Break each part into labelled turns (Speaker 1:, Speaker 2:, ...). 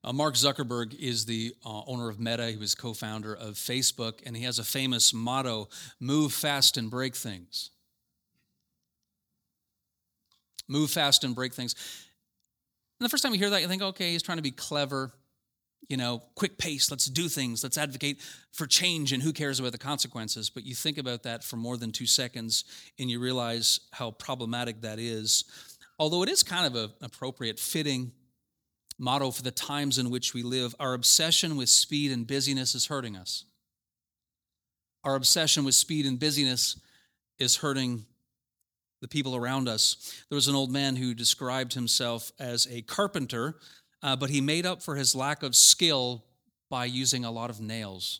Speaker 1: Mark Zuckerberg is the owner of Meta. He was co-founder of Facebook, and he has a famous motto: move fast and break things. Move fast and break things. And the first time you hear that, you think, okay, he's trying to be clever, quick pace, let's do things, let's advocate for change, and who cares about the consequences? But you think about that for more than 2 seconds, and you realize how problematic that is. Although it is kind of an appropriate, fitting motto for the times in which we live. Our obsession with speed and busyness is hurting us. Our obsession with speed and busyness is hurting the people around us. There was an old man who described himself as a carpenter, but he made up for his lack of skill by using a lot of nails.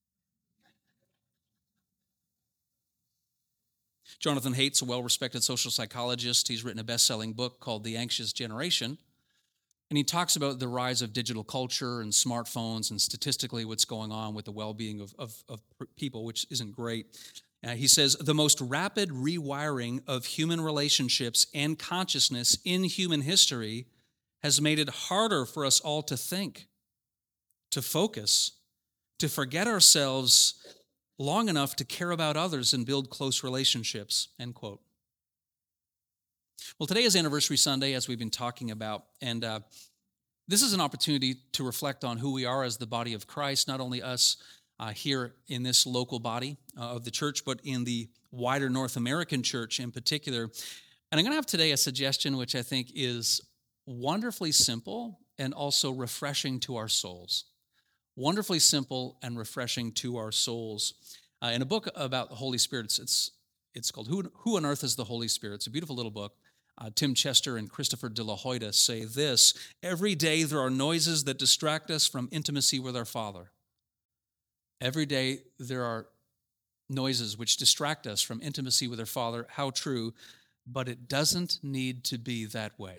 Speaker 1: Jonathan Haidt's a well-respected social psychologist. He's written a best-selling book called The Anxious Generation. And he talks about the rise of digital culture and smartphones and statistically what's going on with the well-being of people, which isn't great. He says, the most rapid rewiring of human relationships and consciousness in human history has made it harder for us all to think, to focus, to forget ourselves long enough to care about others and build close relationships, end quote. Well, today is Anniversary Sunday, as we've been talking about, and this is an opportunity to reflect on who we are as the body of Christ, not only us here in this local body of the church, but in the wider North American church in particular. And I'm going to have today a suggestion which I think is wonderfully simple and also refreshing to our souls. Wonderfully simple and refreshing to our souls. In a book about the Holy Spirit, it's called Who on Earth is the Holy Spirit? It's a beautiful little book. Tim Chester and Christopher de la Hoyta say this: every day there are noises that distract us from intimacy with our Father. Every day there are noises which distract us from intimacy with our Father. How true, but it doesn't need to be that way.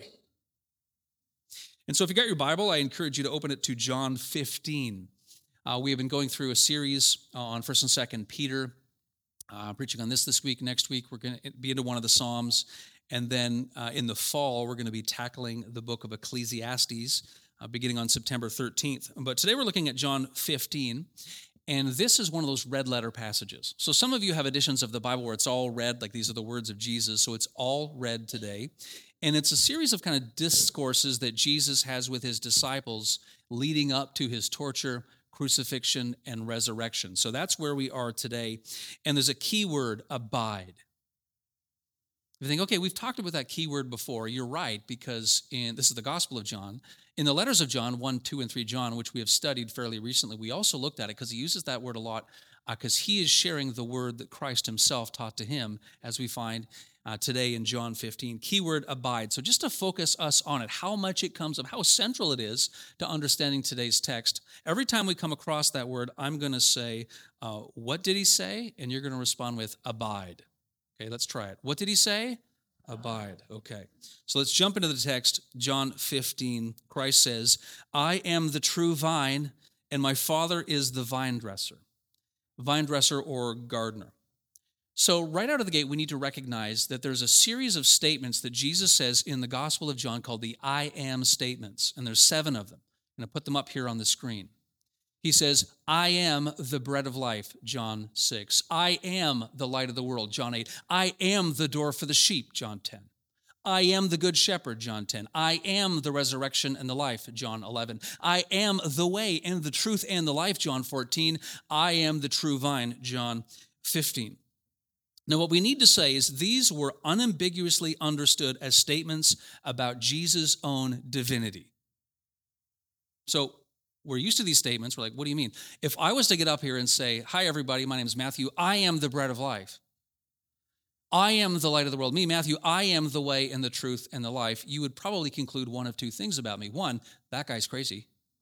Speaker 1: And so if you got your Bible, I encourage you to open it to John 15. We have been going through a series on 1st and 2nd Peter, preaching on this week. Next week, we're going to be into one of the Psalms. And then in the fall, we're going to be tackling the book of Ecclesiastes, beginning on September 13th. But today we're looking at John 15, and this is one of those red letter passages. So some of you have editions of the Bible where it's all red, like these are the words of Jesus, so it's all red today. And it's a series of kind of discourses that Jesus has with his disciples leading up to his torture, crucifixion, and resurrection. So that's where we are today. And there's a key word: abide. You think, okay, we've talked about that key word before. You're right, because this is the Gospel of John. In the letters of John, 1, 2, and 3 John, which we have studied fairly recently, we also looked at it because he uses that word a lot because he is sharing the word that Christ himself taught to him, as we find today in John 15. Keyword: abide. So just to focus us on it, how much it comes up, how central it is to understanding today's text. Every time we come across that word, I'm going to say, what did he say? And you're going to respond with abide. Okay, let's try it. What did he say? Abide. Okay. So let's jump into the text. John 15, Christ says, I am the true vine, and my Father is the vine dresser. Vine dresser or gardener. So right out of the gate, we need to recognize that there's a series of statements that Jesus says in the Gospel of John called the I am statements, and there's 7 of them. I'm going to put them up here on the screen. He says, I am the bread of life, John 6. I am the light of the world, John 8. I am the door for the sheep, John 10. I am the good shepherd, John 10. I am the resurrection and the life, John 11. I am the way and the truth and the life, John 14. I am the true vine, John 15. Now, what we need to say is these were unambiguously understood as statements about Jesus' own divinity. So, we're used to these statements. We're like, what do you mean? If I was to get up here and say, hi, everybody, my name is Matthew. I am the bread of life. I am the light of the world. Me, Matthew, I am the way and the truth and the life. You would probably conclude one of 2 things about me. One, that guy's crazy.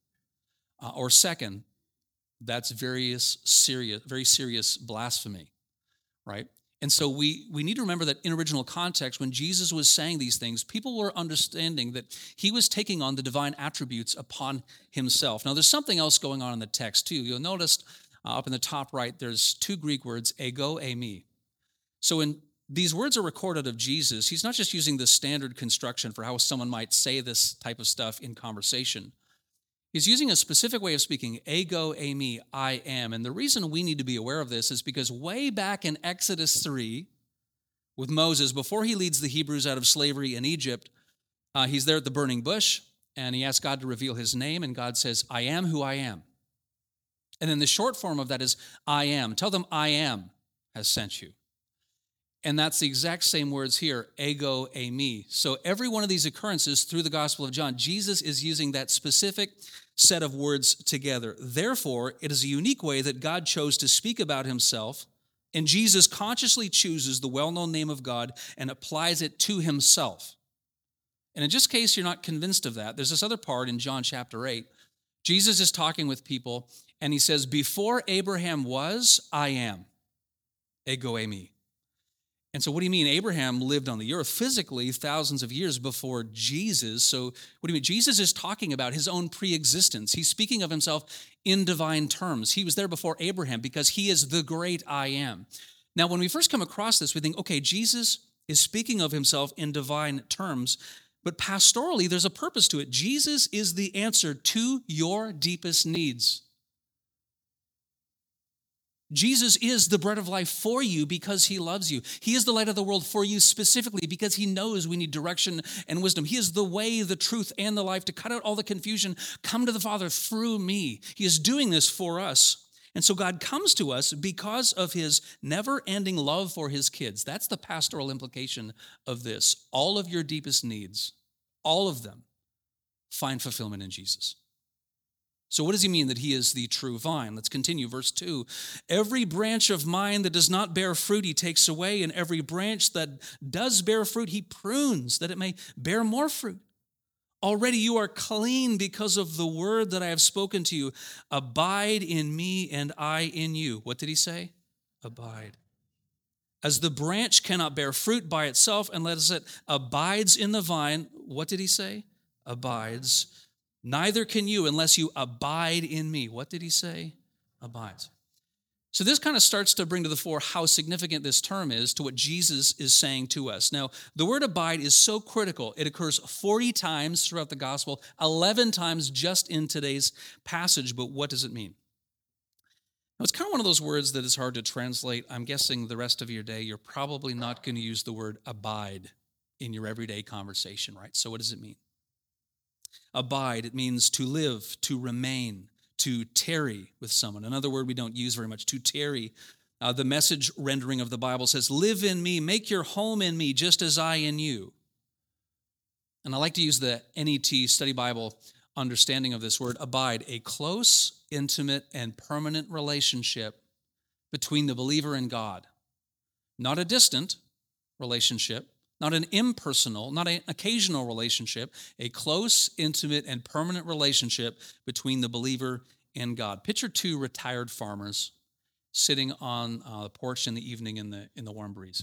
Speaker 1: Or second, that's very serious blasphemy, right? And so we need to remember that in original context, when Jesus was saying these things, people were understanding that he was taking on the divine attributes upon himself. Now, there's something else going on in the text, too. You'll notice up in the top right, there's 2 Greek words, ego, eimi. So when these words are recorded of Jesus, he's not just using the standard construction for how someone might say this type of stuff in conversation. He's using a specific way of speaking, ego eimi, I am. And the reason we need to be aware of this is because way back in Exodus 3, with Moses, before he leads the Hebrews out of slavery in Egypt, he's there at the burning bush, and he asks God to reveal his name, and God says, I am who I am. And then the short form of that is, I am. Tell them, I am has sent you. And that's the exact same words here, ego eimi. So every one of these occurrences through the Gospel of John, Jesus is using that specific set of words together. Therefore, it is a unique way that God chose to speak about himself, and Jesus consciously chooses the well-known name of God and applies it to himself. And in just case you're not convinced of that, there's this other part in John chapter 8. Jesus is talking with people, and he says, before Abraham was, I am. Ego eimi. And so what do you mean? Abraham lived on the earth physically thousands of years before Jesus. So what do you mean? Jesus is talking about his own pre-existence. He's speaking of himself in divine terms. He was there before Abraham because he is the great I am. Now, when we first come across this, we think, okay, Jesus is speaking of himself in divine terms, but pastorally, there's a purpose to it. Jesus is the answer to your deepest needs. Jesus is the bread of life for you because he loves you. He is the light of the world for you specifically because he knows we need direction and wisdom. He is the way, the truth, and the life to cut out all the confusion. Come to the Father through me. He is doing this for us. And so God comes to us because of his never-ending love for his kids. That's the pastoral implication of this. All of your deepest needs, all of them, find fulfillment in Jesus. So what does he mean that he is the true vine? Let's continue, verse 2. Every branch of mine that does not bear fruit he takes away, and every branch that does bear fruit he prunes, that it may bear more fruit. Already you are clean because of the word that I have spoken to you. Abide in me and I in you. What did he say? Abide. As the branch cannot bear fruit by itself unless it abides in the vine, what did he say? Abides. Neither can you unless you abide in me. What did he say? Abides. So this kind of starts to bring to the fore how significant this term is to what Jesus is saying to us. Now, the word abide is so critical. It occurs 40 times throughout the gospel, 11 times just in today's passage. But what does it mean? Now, it's kind of one of those words that is hard to translate. I'm guessing the rest of your day, you're probably not going to use the word abide in your everyday conversation, right? So what does it mean? Abide, it means to live, to remain, to tarry with someone. Another word we don't use very much, to tarry. The Message rendering of the Bible says, live in me, make your home in me, just as I in you. And I like to use the NET Study Bible understanding of this word, abide, a close, intimate, and permanent relationship between the believer and God. Not a distant relationship, not an impersonal, not an occasional relationship, a close, intimate, and permanent relationship between the believer and God. Picture two retired farmers sitting on the porch in the evening in the warm breeze.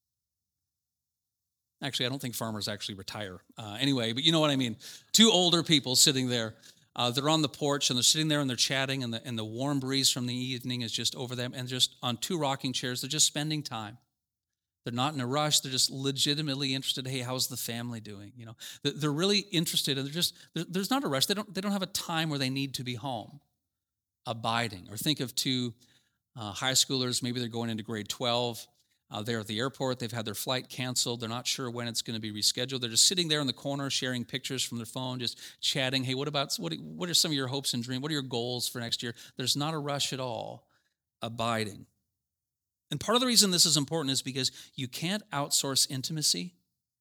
Speaker 1: Actually, I don't think farmers actually retire anyway, but you know what I mean. Two older people sitting there. They're on the porch, and they're sitting there, and they're chatting, and the warm breeze from the evening is just over them, and just on two rocking chairs, they're just spending time. They're not in a rush. They're just legitimately interested. Hey, how's the family doing? You know, they're really interested, and there's not a rush. They don't have a time where they need to be home, abiding. Or think of two high schoolers. Maybe they're going into grade 12. They're at the airport. They've had their flight canceled. They're not sure when it's going to be rescheduled. They're just sitting there in the corner, sharing pictures from their phone, just chatting. Hey, what are some of your hopes and dreams? What are your goals for next year? There's not a rush at all. Abiding. And part of the reason this is important is because you can't outsource intimacy.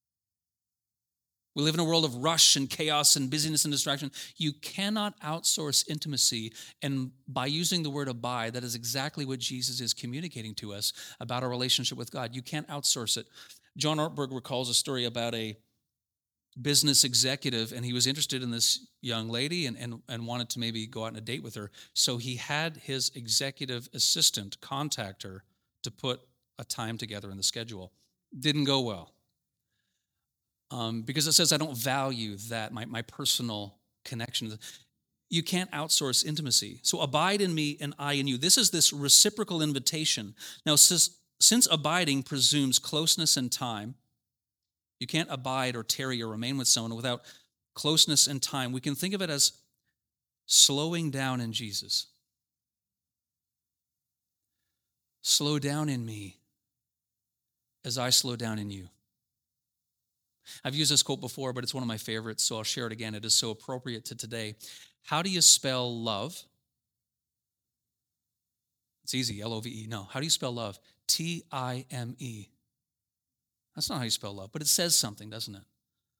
Speaker 1: We live in a world of rush and chaos and busyness and distraction. You cannot outsource intimacy. And by using the word abide, that is exactly what Jesus is communicating to us about our relationship with God. You can't outsource it. John Ortberg recalls a story about a business executive, and he was interested in this young lady and wanted to maybe go out on a date with her. So he had his executive assistant contact her to put a time together in the schedule. Didn't go well. Because it says I don't value that, my personal connection. You can't outsource intimacy. So abide in me and I in you. This is this reciprocal invitation. Now, since abiding presumes closeness and time, you can't abide or tarry or remain with someone without closeness and time. We can think of it as slowing down in Jesus. Slow down in me as I slow down in you. I've used this quote before, but it's one of my favorites, so I'll share it again. It is so appropriate to today. How do you spell love? It's easy, L-O-V-E. No, how do you spell love? T-I-M-E. That's not how you spell love, but it says something, doesn't it?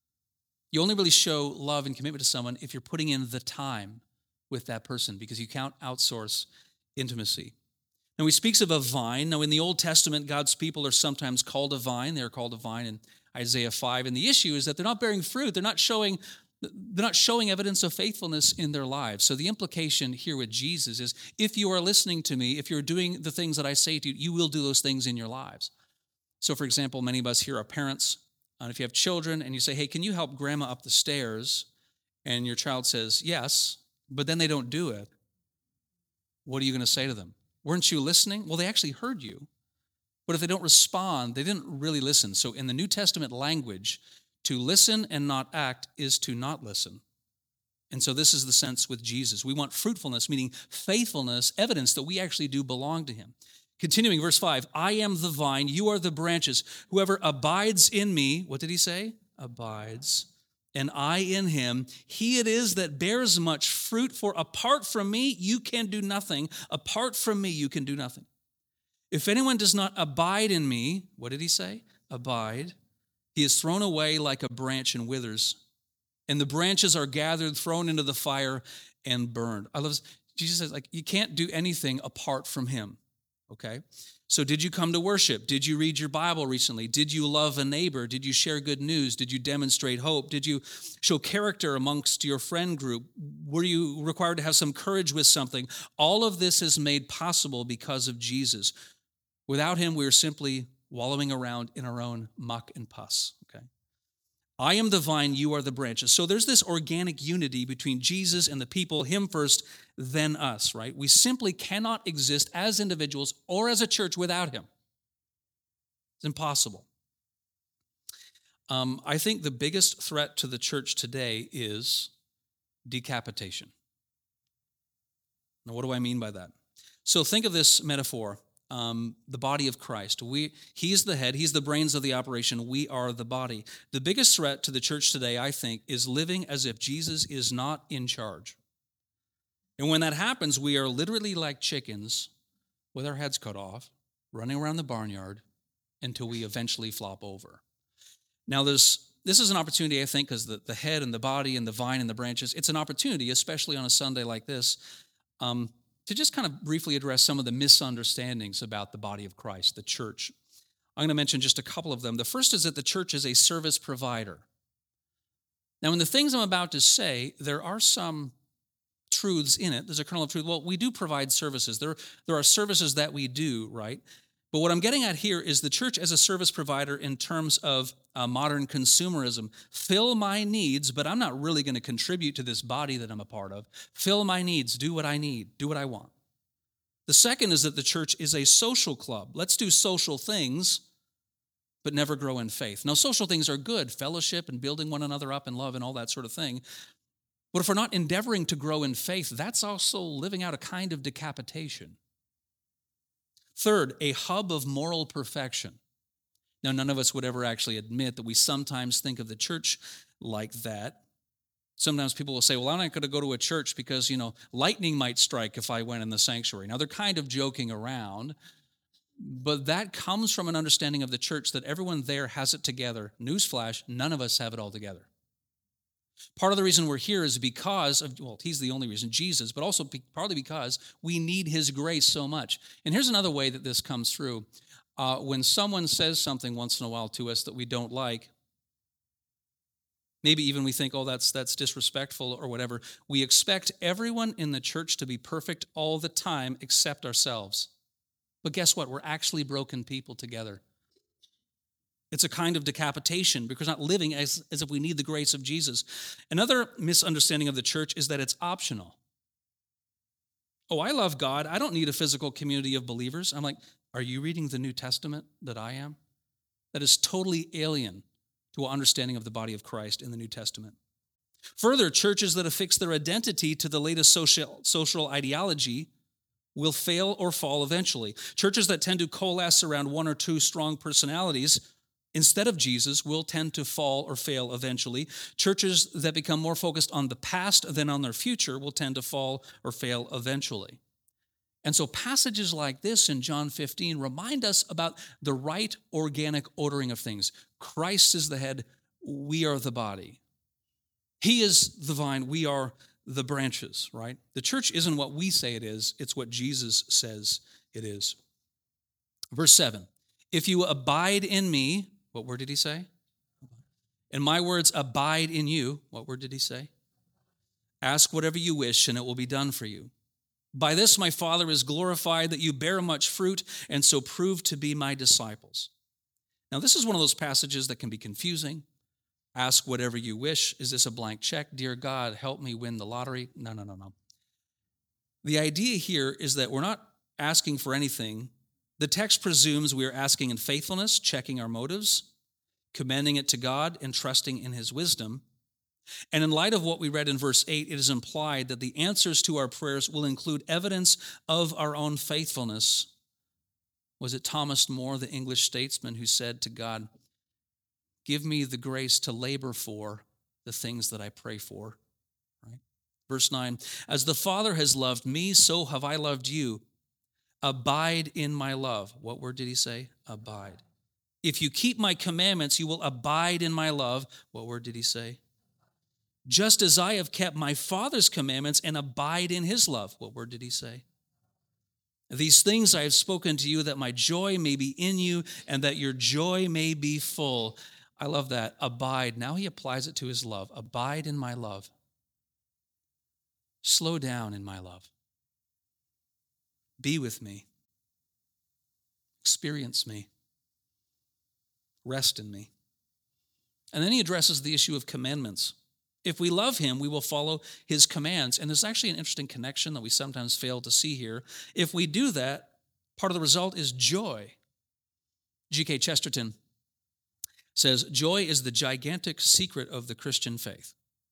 Speaker 1: You only really show love and commitment to someone if you're putting in the time with that person, because you can't outsource intimacy. Now, he speaks of a vine. Now, in the Old Testament, God's people are sometimes called a vine. They're called a vine in Isaiah 5. And the issue is that they're not bearing fruit. They're not showing evidence of faithfulness in their lives. So the implication here with Jesus is, if you are listening to me, if you're doing the things that I say to you, you will do those things in your lives. So, for example, many of us here are parents. And if you have children and you say, hey, can you help grandma up the stairs? And your child says, yes, but then they don't do it. What are you going to say to them? Weren't you listening? Well, they actually heard you. But if they don't respond, they didn't really listen. So in the New Testament language, to listen and not act is to not listen. And so this is the sense with Jesus. We want fruitfulness, meaning faithfulness, evidence that we actually do belong to him. Continuing, verse 5, I am the vine, you are the branches. Whoever abides in me, what did he say? Abides, and I in him. He it is that bears much fruit, for apart from me, you can do nothing. Apart from me, you can do nothing. If anyone does not abide in me, what did he say? Abide. He is thrown away like a branch and withers, and the branches are gathered, thrown into the fire, and burned. I love this. Jesus says, you can't do anything apart from him. Okay, so did you come to worship? Did you read your Bible recently? Did you love a neighbor? Did you share good news? Did you demonstrate hope? Did you show character amongst your friend group? Were you required to have some courage with something? All of this is made possible because of Jesus. Without him, we're simply wallowing around in our own muck and pus. Okay, I am the vine, you are the branches. So there's this organic unity between Jesus and the people, him first, then us, right? We simply cannot exist as individuals or as a church without him. It's impossible. I think the biggest threat to the church today is decapitation. Now, what do I mean by that? So think of this metaphor. The body of Christ. He's the head, he's the brains of the operation, we are the body. The biggest threat to the church today, I think, is living as if Jesus is not in charge. And when that happens, we are literally like chickens with our heads cut off, running around the barnyard until we eventually flop over. Now, this is an opportunity, I think, because the head and the body and the vine and the branches, it's an opportunity, especially on a Sunday like this, to just kind of briefly address some of the misunderstandings about the body of Christ, the church. I'm going to mention just a couple of them. The first is that the church is a service provider. Now, in the things I'm about to say, there are some truths in it. There's a kernel of truth. Well, we do provide services. There are services that we do, right? But what I'm getting at here is the church as a service provider in terms of modern consumerism. Fill my needs, but I'm not really going to contribute to this body that I'm a part of. Fill my needs, do what I need, do what I want. The second is that the church is a social club. Let's do social things, but never grow in faith. Now, social things are good, fellowship and building one another up in love and all that sort of thing. But if we're not endeavoring to grow in faith, that's also living out a kind of decapitation. Third, a hub of moral perfection. Now, none of us would ever actually admit that we sometimes think of the church like that. Sometimes people will say, well, I'm not going to go to a church because, lightning might strike if I went in the sanctuary. Now, they're kind of joking around, but that comes from an understanding of the church that everyone there has it together. Newsflash, none of us have it all together. Part of the reason we're here is because of, he's the only reason, Jesus, but also partly because we need his grace so much. And here's another way that this comes through. When someone says something once in a while to us that we don't like, maybe even we think, that's disrespectful or whatever, we expect everyone in the church to be perfect all the time except ourselves. But guess what? We're actually broken people together. It's a kind of decapitation because we're not living as if we need the grace of Jesus. Another misunderstanding of the church is that it's optional. Oh, I love God. I don't need a physical community of believers. I'm like, are you reading the New Testament that I am? That is totally alien to our understanding of the body of Christ in the New Testament. Further, churches that affix their identity to the latest social ideology will fail or fall eventually. Churches that tend to coalesce around one or two strong personalities instead of Jesus will tend to fall or fail eventually. Churches that become more focused on the past than on their future will tend to fall or fail eventually. And so passages like this in John 15 remind us about the right organic ordering of things. Christ is the head, we are the body. He is the vine, we are the branches, right? The church isn't what we say it is, it's what Jesus says it is. Verse 7, if you abide in me, what word did he say? And my words abide in you, what word did he say? Ask whatever you wish and it will be done for you. By this my Father is glorified, that you bear much fruit and so prove to be my disciples. Now this is one of those passages that can be confusing. Ask whatever you wish. Is this a blank check? Dear God, help me win the lottery. No. The idea here is that we're not asking for anything. The text presumes we are asking in faithfulness, checking our motives, commending it to God, and trusting in his wisdom. And in light of what we read in verse 8, it is implied that the answers to our prayers will include evidence of our own faithfulness. Was it Thomas More, the English statesman, who said to God, give me the grace to labor for the things that I pray for? Right? Verse 9, as the Father has loved me, so have I loved you. Abide in my love. What word did he say? Abide. If you keep my commandments, you will abide in my love. What word did he say? Just as I have kept my Father's commandments and abide in his love. What word did he say? These things I have spoken to you, that my joy may be in you and that your joy may be full. I love that. Abide. Now he applies it to his love. Abide in my love. Slow down in my love. Be with me. Experience me. Rest in me. And then he addresses the issue of commandments. If we love him, we will follow his commands. And there's actually an interesting connection that we sometimes fail to see here. If we do that, part of the result is joy. G.K. Chesterton says, joy is the gigantic secret of the Christian faith.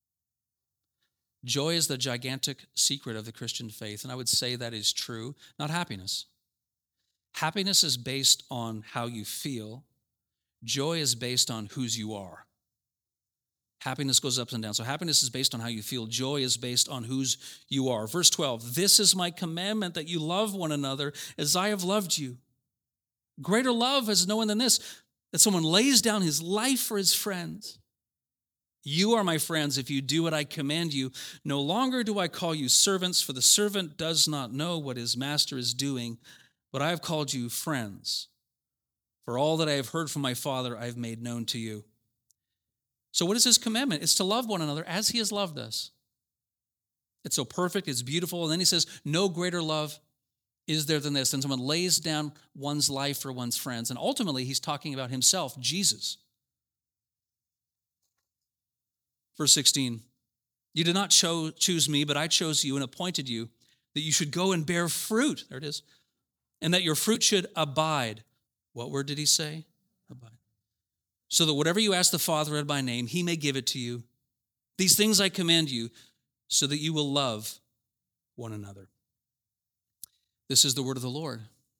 Speaker 1: Joy is the gigantic secret of the Christian faith. And I would say that is true, not happiness. Happiness is based on how you feel. Joy is based on whose you are. Happiness goes up and down. So happiness is based on how you feel. Joy is based on whose you are. Verse 12, this is my commandment, that you love one another as I have loved you. Greater love has no one than this, that someone lays down his life for his friends. You are my friends if you do what I command you. No longer do I call you servants, for the servant does not know what his master is doing, but I have called you friends. For all that I have heard from my Father, I have made known to you. So what is his commandment? It's to love one another as he has loved us. It's so perfect, it's beautiful. And then he says, no greater love is there than this, than someone lays down one's life for one's friends. And ultimately, he's talking about himself, Jesus. Verse 16, you did not choose me, but I chose you and appointed you, that you should go and bear fruit. There it is. And that your fruit should abide. What word did he say? Abide. So that whatever you ask the Father in my name, he may give it to you. These things I command you, so that you will love one another. This is the word of the Lord.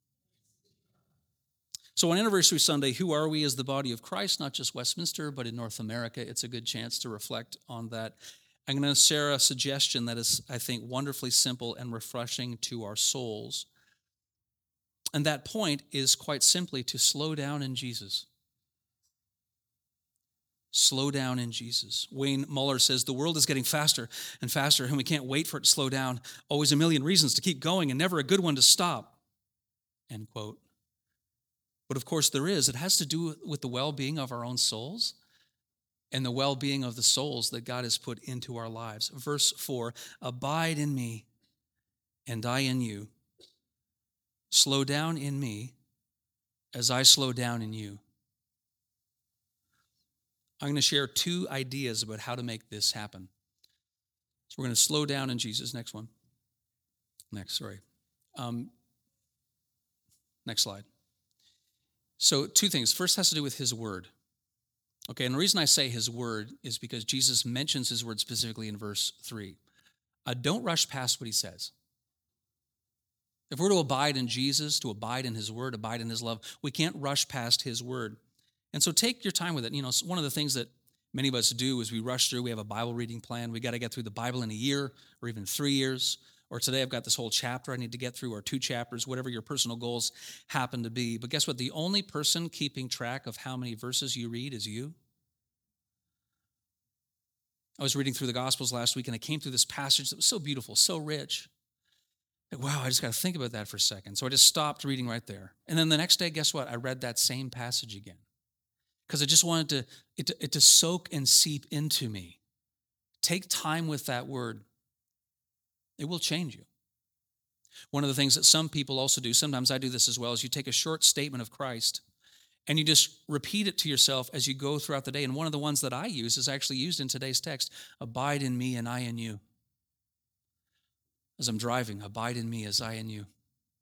Speaker 1: So on Anniversary Sunday, who are we as the body of Christ? Not just Westminster, but in North America. It's a good chance to reflect on that. I'm going to share a suggestion that is, I think, wonderfully simple and refreshing to our souls. And that point is quite simply to slow down in Jesus. Slow down in Jesus. Wayne Muller says, the world is getting faster and faster, and we can't wait for it to slow down. Always a million reasons to keep going and never a good one to stop. End quote. But of course there is. It has to do with the well-being of our own souls and the well-being of the souls that God has put into our lives. Verse 4, abide in me and I in you. Slow down in me as I slow down in you. I'm going to share two ideas about how to make this happen. So we're going to slow down in Jesus. Next one. Next slide. So two things. First has to do with his word. Okay, and the reason I say his word is because Jesus mentions his word specifically in verse 3. Don't rush past what he says. If we're to abide in Jesus, to abide in his word, abide in his love, we can't rush past his word. And so take your time with it. You know, one of the things that many of us do is we rush through. We have a Bible reading plan. We got to get through the Bible in a year or even 3 years. Or today I've got this whole chapter I need to get through, or 2 chapters, whatever your personal goals happen to be. But guess what? The only person keeping track of how many verses you read is you. I was reading through the Gospels last week, and I came through this passage that was so beautiful, so rich. Like, wow, I just got to think about that for a second. So I just stopped reading right there. And then the next day, guess what? I read that same passage again because I just wanted it to soak and seep into me. Take time with that word. It will change you. One of the things that some people also do, sometimes I do this as well, is you take a short statement of Christ and you just repeat it to yourself as you go throughout the day. And one of the ones that I use is actually used in today's text, abide in me and I in you. As I'm driving, abide in me as I in you.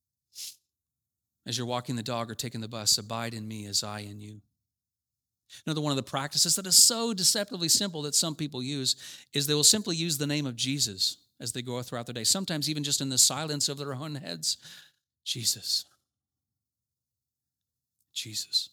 Speaker 1: As you're walking the dog or taking the bus, abide in me as I in you. Another one of the practices that is so deceptively simple that some people use is they will simply use the name of Jesus as they go throughout the day, sometimes even just in the silence of their own heads. Jesus. Jesus.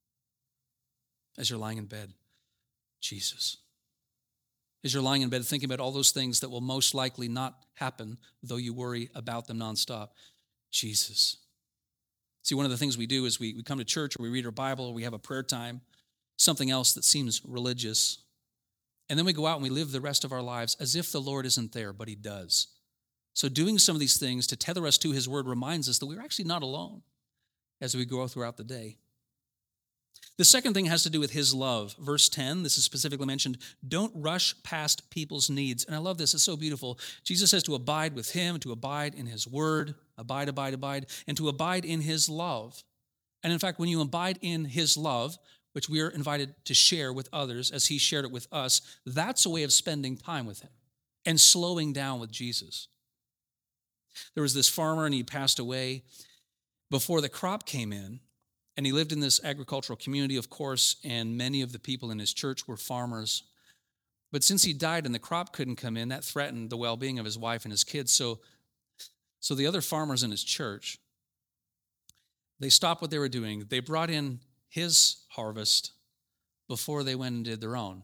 Speaker 1: As you're lying in bed, Jesus. As you're lying in bed thinking about all those things that will most likely not happen, though you worry about them nonstop, Jesus. See, one of the things we do is we come to church or we read our Bible or we have a prayer time, something else that seems religious, and then we go out and we live the rest of our lives as if the Lord isn't there, but he does. So doing some of these things to tether us to his word reminds us that we're actually not alone as we go throughout the day. The second thing has to do with his love. Verse 10, this is specifically mentioned, don't rush past people's needs. And I love this, it's so beautiful. Jesus says to abide with him, to abide in his word, abide, and to abide in his love. And in fact, when you abide in his love, which we are invited to share with others as he shared it with us, that's a way of spending time with him and slowing down with Jesus. There was this farmer and he passed away before the crop came in. And he lived in this agricultural community, of course, and many of the people in his church were farmers. But since he died and the crop couldn't come in, that threatened the well-being of his wife and his kids. So the other farmers in his church, they stopped what they were doing. They brought in his harvest before they went and did their own.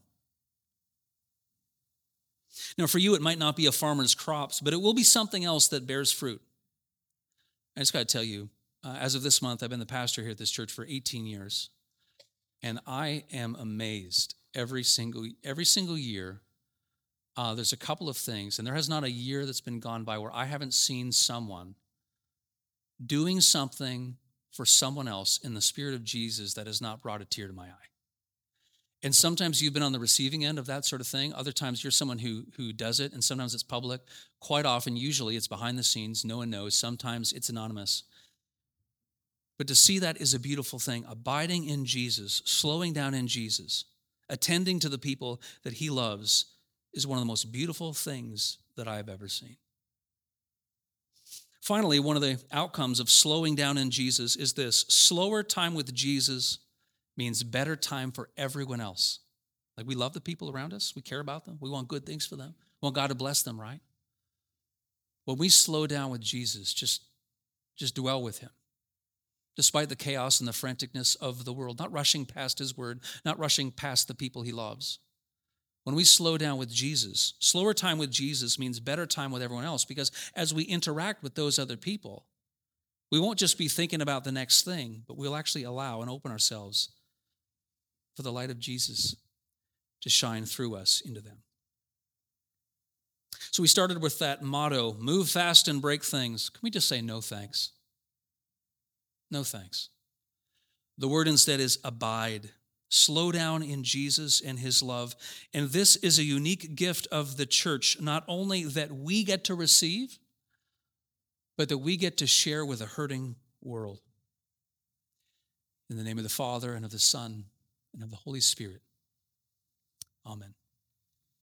Speaker 1: Now, for you, it might not be a farmer's crops, but it will be something else that bears fruit. I just got to tell you, as of this month, I've been the pastor here at this church for 18 years, and I am amazed every single year. There's a couple of things, and there has not a year that's been gone by where I haven't seen someone doing something for someone else in the spirit of Jesus that has not brought a tear to my eye. And sometimes you've been on the receiving end of that sort of thing. Other times you're someone who does it, and sometimes it's public. Quite often, usually it's behind the scenes. No one knows. Sometimes it's anonymous. But to see that is a beautiful thing. Abiding in Jesus, slowing down in Jesus, attending to the people that he loves is one of the most beautiful things that I've ever seen. Finally, one of the outcomes of slowing down in Jesus is this. Slower time with Jesus means better time for everyone else. Like, we love the people around us. We care about them. We want good things for them. We want God to bless them, right? When we slow down with Jesus, just dwell with him. Despite the chaos and the franticness of the world, not rushing past his word, not rushing past the people he loves. When we slow down with Jesus, slower time with Jesus means better time with everyone else, because as we interact with those other people, we won't just be thinking about the next thing, but we'll actually allow and open ourselves for the light of Jesus to shine through us into them. So we started with that motto, move fast and break things. Can we just say no thanks? No thanks. The word instead is abide. Slow down in Jesus and his love. And this is a unique gift of the church, not only that we get to receive, but that we get to share with a hurting world. In the name of the Father, and of the Son, and of the Holy Spirit. Amen.